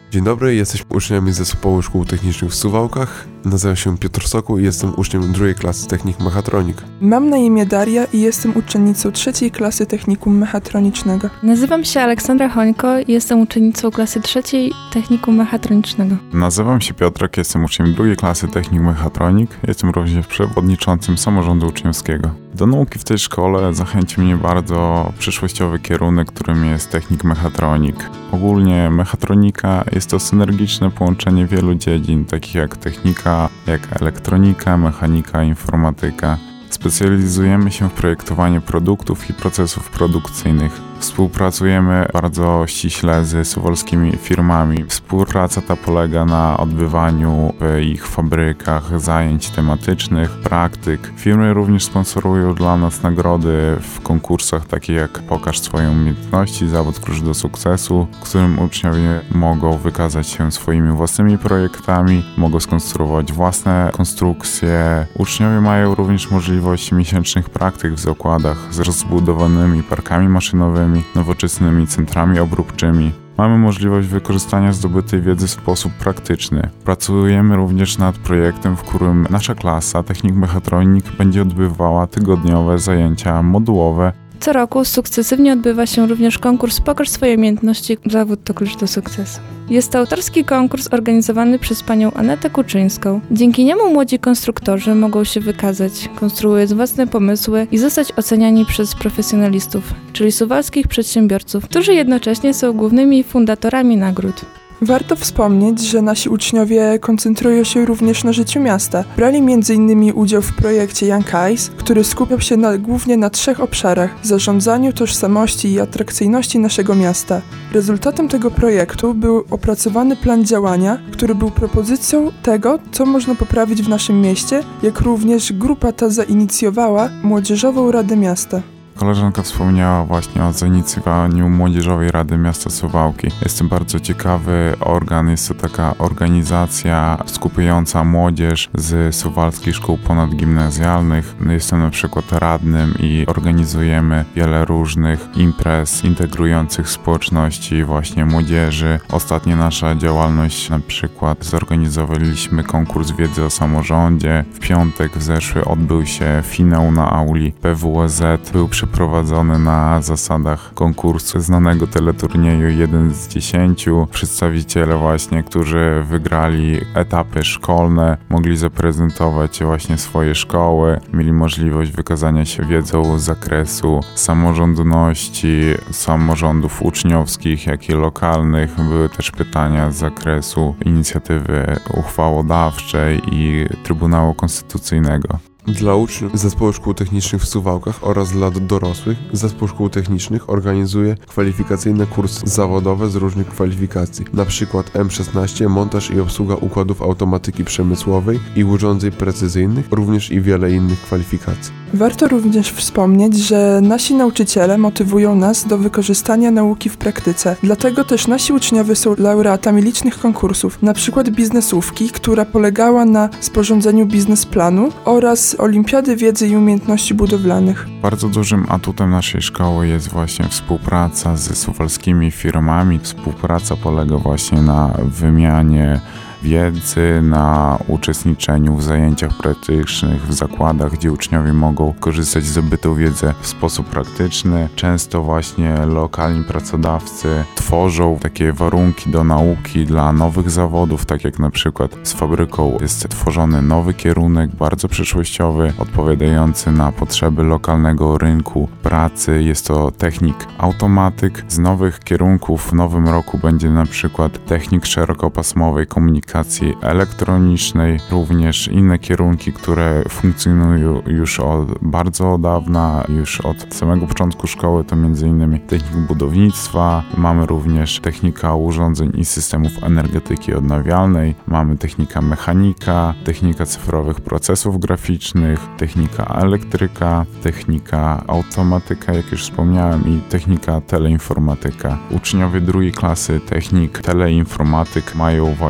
Dzień dobry, jesteśmy uczniami Zespołu Szkół Technicznych w Suwałkach. Nazywam się Piotr Sokół i jestem uczniem drugiej klasy Technik Mechatronik. Mam na imię Daria i jestem uczennicą trzeciej klasy Technikum Mechatronicznego. Nazywam się Aleksandra Hońko i jestem uczennicą klasy trzeciej Technikum Mechatronicznego. Nazywam się Piotrek, jestem uczniem drugiej klasy Technik Mechatronik. Jestem również przewodniczącym samorządu uczniowskiego. Do nauki w tej szkole zachęcił mnie bardzo przyszłościowy kierunek, którym jest Technik Mechatronik. Ogólnie mechatronika jest to synergiczne połączenie wielu dziedzin, takich jak technika, jak elektronika, mechanika, informatyka. Specjalizujemy się w projektowaniu produktów i procesów produkcyjnych. Współpracujemy bardzo ściśle z suwalskimi firmami. Współpraca ta polega na odbywaniu w ich fabrykach zajęć tematycznych, praktyk. Firmy również sponsorują dla nas nagrody w konkursach takich jak Pokaż swoje umiejętności, zawód klucz do sukcesu, w którym uczniowie mogą wykazać się swoimi własnymi projektami, mogą skonstruować własne konstrukcje. Uczniowie mają również możliwość miesięcznych praktyk w zakładach z rozbudowanymi parkami maszynowymi, nowoczesnymi centrami obróbczymi. Mamy możliwość wykorzystania zdobytej wiedzy w sposób praktyczny. Pracujemy również nad projektem, w którym nasza klasa Technik Mechatronik będzie odbywała tygodniowe zajęcia modułowe. Co roku sukcesywnie odbywa się również konkurs Pokaż swoje umiejętności, zawód to klucz do sukcesu. Jest to autorski konkurs organizowany przez panią Anetę Kuczyńską. Dzięki niemu młodzi konstruktorzy mogą się wykazać, konstruując własne pomysły i zostać oceniani przez profesjonalistów, czyli suwalskich przedsiębiorców, którzy jednocześnie są głównymi fundatorami nagród. Warto wspomnieć, że nasi uczniowie koncentrują się również na życiu miasta. Brali m.in. udział w projekcie Young Eyes, który skupiał się głównie na 3 obszarach: zarządzaniu, tożsamości i atrakcyjności naszego miasta. Rezultatem tego projektu był opracowany plan działania, który był propozycją tego, co można poprawić w naszym mieście, jak również grupa ta zainicjowała Młodzieżową Radę Miasta. Koleżanka wspomniała właśnie o zainicjowaniu Młodzieżowej Rady Miasta Suwałki. Jest to bardzo ciekawy organ, jest to taka organizacja skupiająca młodzież z suwalskich szkół ponadgimnazjalnych. Jestem na przykład radnym i organizujemy wiele różnych imprez integrujących społeczności właśnie młodzieży. Ostatnio nasza działalność, na przykład zorganizowaliśmy konkurs wiedzy o samorządzie. W piątek zeszły odbył się finał na auli PWSZ. Był przeprowadzony na zasadach konkursu znanego teleturnieju 1 z 10. Przedstawiciele właśnie, którzy wygrali etapy szkolne, mogli zaprezentować właśnie swoje szkoły, mieli możliwość wykazania się wiedzą z zakresu samorządności, samorządów uczniowskich, jak i lokalnych. Były też pytania z zakresu inicjatywy uchwałodawczej i Trybunału Konstytucyjnego. Dla uczniów Zespołu Szkół Technicznych w Suwałkach oraz dla dorosłych Zespół Szkół Technicznych organizuje kwalifikacyjne kursy zawodowe z różnych kwalifikacji, np. M16, montaż i obsługa układów automatyki przemysłowej i urządzeń precyzyjnych, również i wiele innych kwalifikacji. Warto również wspomnieć, że nasi nauczyciele motywują nas do wykorzystania nauki w praktyce. Dlatego też nasi uczniowie są laureatami licznych konkursów, np. biznesówki, która polegała na sporządzeniu biznesplanu, oraz Olimpiady Wiedzy i Umiejętności Budowlanych. Bardzo dużym atutem naszej szkoły jest właśnie współpraca ze suwalskimi firmami. Współpraca polega właśnie na wymianie wiedzy, na uczestniczeniu w zajęciach praktycznych, w zakładach, gdzie uczniowie mogą korzystać z zdobytą wiedzę w sposób praktyczny. Często właśnie lokalni pracodawcy tworzą takie warunki do nauki dla nowych zawodów, tak jak na przykład z fabryką jest tworzony nowy kierunek, bardzo przyszłościowy, odpowiadający na potrzeby lokalnego rynku pracy. Jest to technik automatyk. Z nowych kierunków w nowym roku będzie na przykład technik szerokopasmowej komunikacji elektronicznej, również inne kierunki, które funkcjonują już od bardzo dawna, już od samego początku szkoły, to m.in. technik budownictwa, mamy również technika urządzeń i systemów energetyki odnawialnej, mamy technika mechanika, technika cyfrowych procesów graficznych, technika elektryka, technika automatyka, jak już wspomniałem, i technika teleinformatyka. Uczniowie drugiej klasy technik teleinformatyk mają właśnie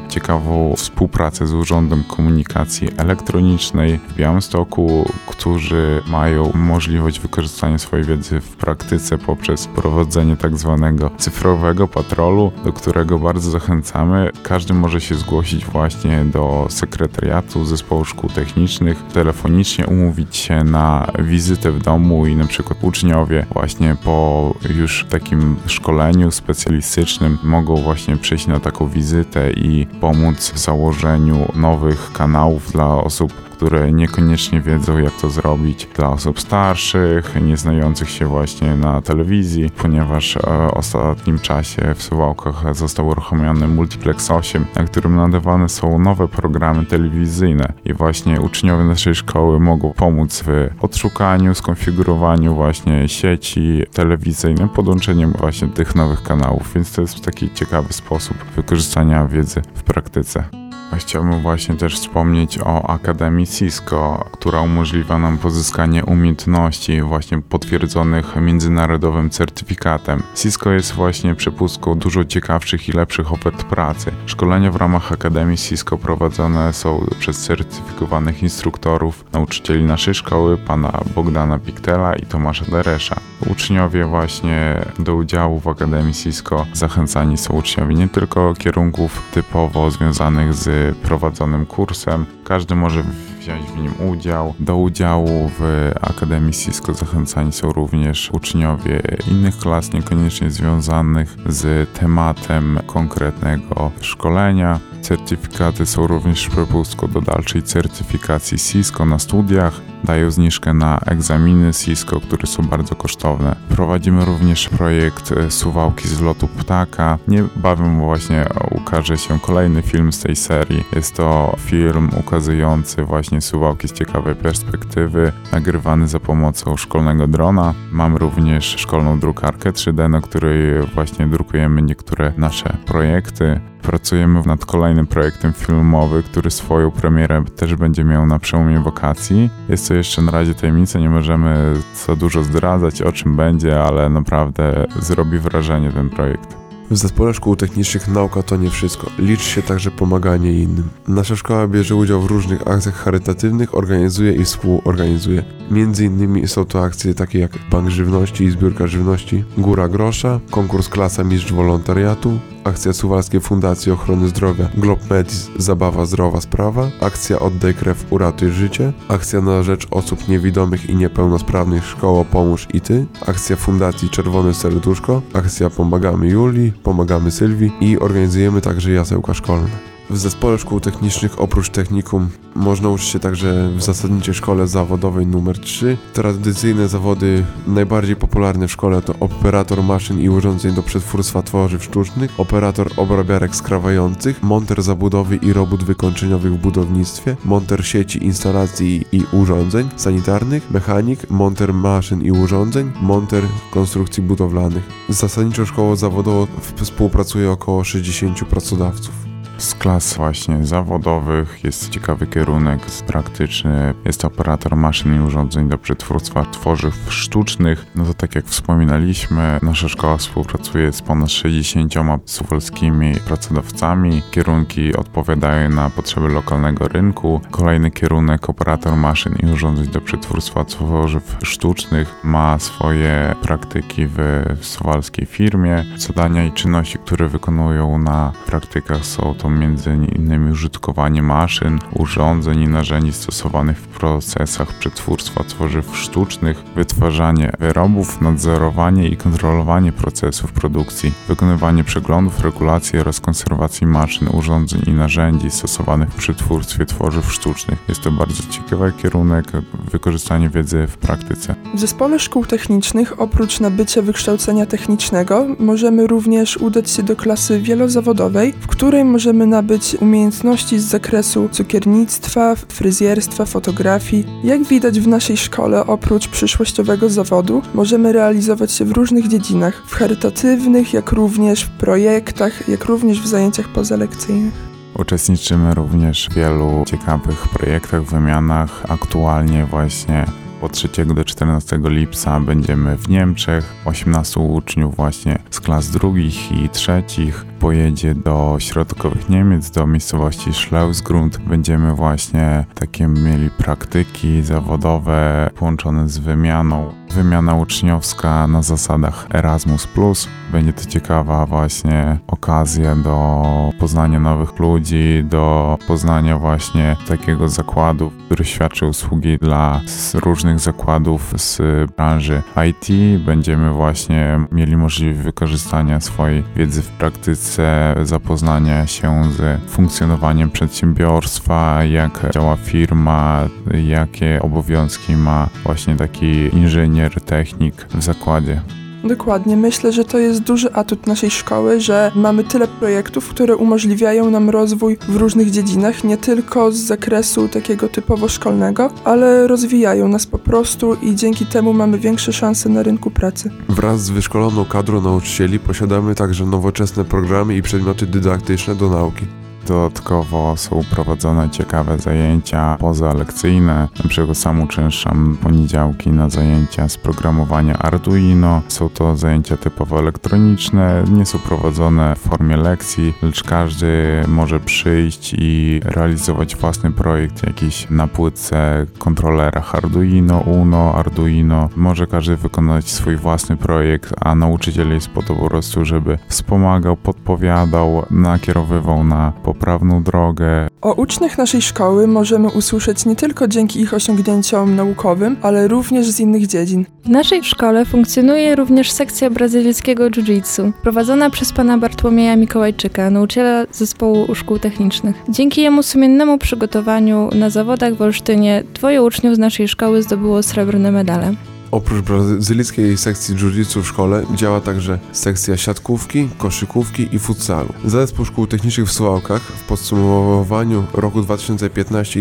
ciekawą współpracę z Urzędem Komunikacji Elektronicznej w Białymstoku, którzy mają możliwość wykorzystania swojej wiedzy w praktyce poprzez prowadzenie tak zwanego cyfrowego patrolu, do którego bardzo zachęcamy. Każdy może się zgłosić właśnie do sekretariatu Zespołu Szkół Technicznych, telefonicznie umówić się na wizytę w domu i na przykład uczniowie właśnie po już takim szkoleniu specjalistycznym mogą właśnie przyjść na taką wizytę i pomóc w założeniu nowych kanałów dla osób, które niekoniecznie wiedzą, jak to zrobić, dla osób starszych, nie znających się właśnie na telewizji, ponieważ w ostatnim czasie w Suwałkach został uruchomiony Multiplex 8, na którym nadawane są nowe programy telewizyjne i właśnie uczniowie naszej szkoły mogą pomóc w odszukaniu, skonfigurowaniu właśnie sieci telewizyjnej, podłączeniem właśnie tych nowych kanałów, więc to jest taki ciekawy sposób wykorzystania wiedzy w praktyce. Chciałbym właśnie też wspomnieć o Akademii Cisco, która umożliwia nam pozyskanie umiejętności właśnie potwierdzonych międzynarodowym certyfikatem. Cisco jest właśnie przepustką dużo ciekawszych i lepszych ofert pracy. Szkolenia w ramach Akademii Cisco prowadzone są przez certyfikowanych instruktorów, nauczycieli naszej szkoły, pana Bogdana Piktela i Tomasza Deresza. Uczniowie właśnie do udziału w Akademii Cisco zachęcani są uczniowie nie tylko kierunków typowo związanych z prowadzonym kursem. Każdy może wziąć w nim udział. Do udziału w Akademii Cisco zachęcani są również uczniowie innych klas, niekoniecznie związanych z tematem konkretnego szkolenia. Certyfikaty są również przepustką do dalszej certyfikacji Cisco na studiach. Dają zniżkę na egzaminy Cisco, które są bardzo kosztowne. Prowadzimy również projekt Suwałki z lotu ptaka. Niebawem właśnie ukaże się kolejny film z tej serii. Jest to film ukazujący właśnie Suwałki z ciekawej perspektywy, nagrywany za pomocą szkolnego drona. Mamy również szkolną drukarkę 3D, na której właśnie drukujemy niektóre nasze projekty. Pracujemy nad kolejnym projektem filmowym, który swoją premierę też będzie miał na przełomie wakacji. Jest to jeszcze na razie tajemnica, nie możemy za dużo zdradzać, o czym będzie, ale naprawdę zrobi wrażenie ten projekt. W Zespole Szkół Technicznych nauka to nie wszystko. Liczy się także pomaganie innym. Nasza szkoła bierze udział w różnych akcjach charytatywnych, organizuje i współorganizuje. Między innymi są to akcje takie jak Bank Żywności i Zbiórka Żywności, Góra Grosza, konkurs Klasa Mistrz Wolontariatu, akcja Suwalskiej Fundacji Ochrony Zdrowia Glob Medis Zabawa Zdrowa Sprawa, akcja Oddaj Krew Uratuj Życie, akcja na rzecz osób niewidomych i niepełnosprawnych Szkoło Pomóż i Ty, akcja Fundacji Czerwone Serduszko, akcja Pomagamy Julii, Pomagamy Sylwii i organizujemy także jasełka szkolne. W Zespole Szkół Technicznych oprócz technikum można uczyć się także w Zasadniczej Szkole Zawodowej nr 3. Tradycyjne zawody najbardziej popularne w szkole to operator maszyn i urządzeń do przetwórstwa tworzyw sztucznych, operator obrabiarek skrawających, monter zabudowy i robót wykończeniowych w budownictwie, monter sieci, instalacji i urządzeń sanitarnych, mechanik, monter maszyn i urządzeń, monter konstrukcji budowlanych. Z Zasadniczą Szkołą Zawodową współpracuje około 60 pracodawców. Z klas właśnie zawodowych jest ciekawy kierunek praktyczny. Jest to operator maszyn i urządzeń do przetwórstwa tworzyw sztucznych. No to tak jak wspominaliśmy, nasza szkoła współpracuje z ponad 60 suwalskimi pracodawcami. Kierunki odpowiadają na potrzeby lokalnego rynku. Kolejny kierunek operator maszyn i urządzeń do przetwórstwa tworzyw sztucznych ma swoje praktyki w suwalskiej firmie. Zadania i czynności, które wykonują na praktykach są to między innymi użytkowanie maszyn, urządzeń i narzędzi stosowanych w procesach przetwórstwa tworzyw sztucznych, wytwarzanie wyrobów, nadzorowanie i kontrolowanie procesów produkcji, wykonywanie przeglądów, regulacji oraz konserwacji maszyn, urządzeń i narzędzi stosowanych w przetwórstwie tworzyw sztucznych. Jest to bardzo ciekawy kierunek, wykorzystanie wiedzy w praktyce. W Zespole Szkół Technicznych oprócz nabycia wykształcenia technicznego możemy również udać się do klasy wielozawodowej, w której możemy nabyć umiejętności z zakresu cukiernictwa, fryzjerstwa, fotografii. Jak widać w naszej szkole, oprócz przyszłościowego zawodu, możemy realizować się w różnych dziedzinach, w charytatywnych, jak również w projektach, jak również w zajęciach pozalekcyjnych. Uczestniczymy również w wielu ciekawych projektach, wymianach. Aktualnie właśnie Od 3 do 14 lipca będziemy w Niemczech. 18 uczniów właśnie z klas drugich i trzecich pojedzie do środkowych Niemiec, do miejscowości Schleußgrund. Będziemy właśnie takie mieli praktyki zawodowe połączone z wymianą. Wymiana uczniowska na zasadach Erasmus+. Będzie to ciekawa właśnie okazja do poznania nowych ludzi, do poznania właśnie takiego zakładu, który świadczy usługi dla różnych zakładów z branży IT. Będziemy właśnie mieli możliwość wykorzystania swojej wiedzy w praktyce, zapoznania się z funkcjonowaniem przedsiębiorstwa, jak działa firma, jakie obowiązki ma właśnie taki inżynier, technik w zakładzie. Dokładnie, myślę, że to jest duży atut naszej szkoły, że mamy tyle projektów, które umożliwiają nam rozwój w różnych dziedzinach, nie tylko z zakresu takiego typowo szkolnego, ale rozwijają nas po prostu i dzięki temu mamy większe szanse na rynku pracy. Wraz z wyszkoloną kadrą nauczycieli posiadamy także nowoczesne programy i przedmioty dydaktyczne do nauki. Dodatkowo są prowadzone ciekawe zajęcia pozalekcyjne. Na przykład sam uczęszczam poniedziałki na zajęcia z programowania Arduino. Są to zajęcia typowo elektroniczne, nie są prowadzone w formie lekcji, lecz każdy może przyjść i realizować własny projekt jakiś na płytce, kontrolerach Arduino, Uno, Arduino. Może każdy wykonać swój własny projekt, a nauczyciel jest po to po prostu, żeby wspomagał, podpowiadał, nakierowywał na poprawną drogę. O uczniach naszej szkoły możemy usłyszeć nie tylko dzięki ich osiągnięciom naukowym, ale również z innych dziedzin. W naszej szkole funkcjonuje również sekcja brazylijskiego jiu-jitsu, prowadzona przez pana Bartłomieja Mikołajczyka, nauczyciela zespołu szkół technicznych. Dzięki jemu sumiennemu przygotowaniu na zawodach w Olsztynie 2 uczniów z naszej szkoły zdobyło srebrne medale. Oprócz brazylijskiej sekcji jiu-jitsu w szkole działa także sekcja siatkówki, koszykówki i futsalu. Zespół Szkół Technicznych w Suwałkach w podsumowaniu roku 2015 i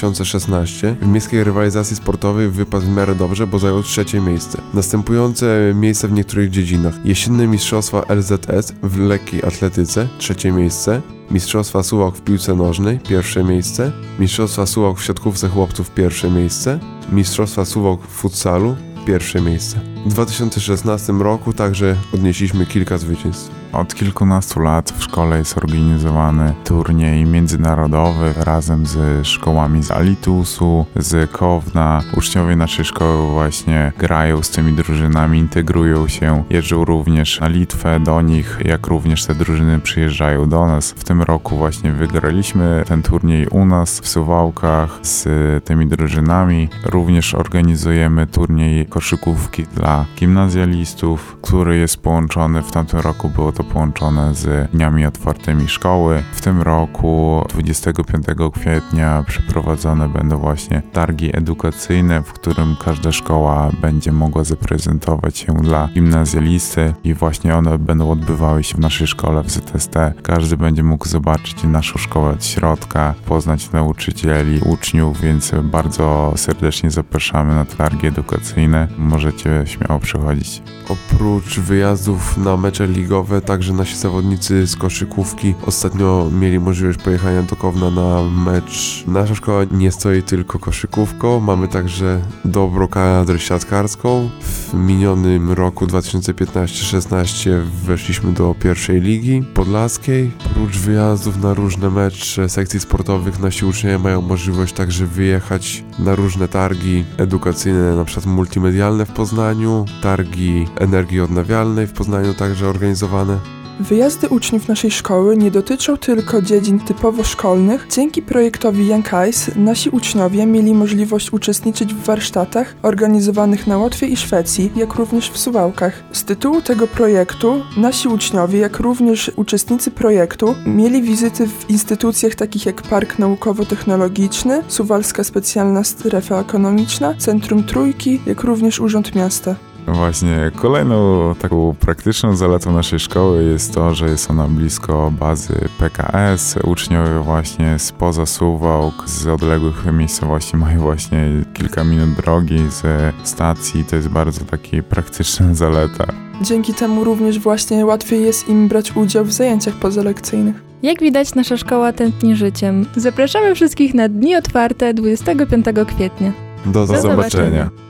2016 w miejskiej rywalizacji sportowej wypadł w miarę dobrze, bo zajął 3. miejsce. Następujące miejsca w niektórych dziedzinach: jesienne mistrzostwa LZS w lekkiej atletyce 3. miejsce, Mistrzostwa Suwałk w piłce nożnej, 1. miejsce, Mistrzostwa Suwałk w siatkówce chłopców, 1. miejsce, Mistrzostwa Suwałk w futsalu, 1. miejsce. W 2016 roku także odnieśliśmy kilka zwycięstw. Od kilkunastu lat w szkole jest organizowany turniej międzynarodowy razem z szkołami z Alitusu, z Kowna. Uczniowie naszej szkoły właśnie grają z tymi drużynami, integrują się, jeżdżą również na Litwę do nich, jak również te drużyny przyjeżdżają do nas. W tym roku właśnie wygraliśmy ten turniej u nas w Suwałkach z tymi drużynami. Również organizujemy turniej koszykówki dla gimnazjalistów, który jest połączony, w tamtym roku było to połączone z dniami otwartymi szkoły. W tym roku 25 kwietnia przeprowadzone będą właśnie targi edukacyjne, w którym każda szkoła będzie mogła zaprezentować się dla gimnazjalisty i właśnie one będą odbywały się w naszej szkole w ZST. Każdy będzie mógł zobaczyć naszą szkołę od środka, poznać nauczycieli, uczniów, więc bardzo serdecznie zapraszamy na targi edukacyjne. Możecie śmiało przychodzić. Oprócz wyjazdów na mecze ligowe, także nasi zawodnicy z koszykówki ostatnio mieli możliwość pojechania do Kowna na mecz. Nasza szkoła nie stoi tylko koszykówką, mamy także dobrą kadrę siatkarską. W minionym roku 2015-16 weszliśmy do 1. ligi podlaskiej. Oprócz wyjazdów na różne mecze sekcji sportowych nasi uczniowie mają możliwość także wyjechać na różne targi edukacyjne, na przykład multimedialne w Poznaniu, targi energii odnawialnej w Poznaniu także organizowane. Wyjazdy uczniów naszej szkoły nie dotyczą tylko dziedzin typowo szkolnych. Dzięki projektowi Young Eyes nasi uczniowie mieli możliwość uczestniczyć w warsztatach organizowanych na Łotwie i Szwecji, jak również w Suwałkach. Z tytułu tego projektu nasi uczniowie, jak również uczestnicy projektu, mieli wizyty w instytucjach takich jak Park Naukowo-Technologiczny, Suwalska Specjalna Strefa Ekonomiczna, Centrum Trójki, jak również Urząd Miasta. Właśnie kolejną taką praktyczną zaletą naszej szkoły jest to, że jest ona blisko bazy PKS. Uczniowie właśnie spoza Suwałk, z odległych miejscowości mają właśnie kilka minut drogi z stacji. To jest bardzo taki praktyczna zaleta. Dzięki temu również właśnie łatwiej jest im brać udział w zajęciach pozalekcyjnych. Jak widać, nasza szkoła tętni życiem. Zapraszamy wszystkich na Dni Otwarte 25 kwietnia. Do zobaczenia. zobaczenia.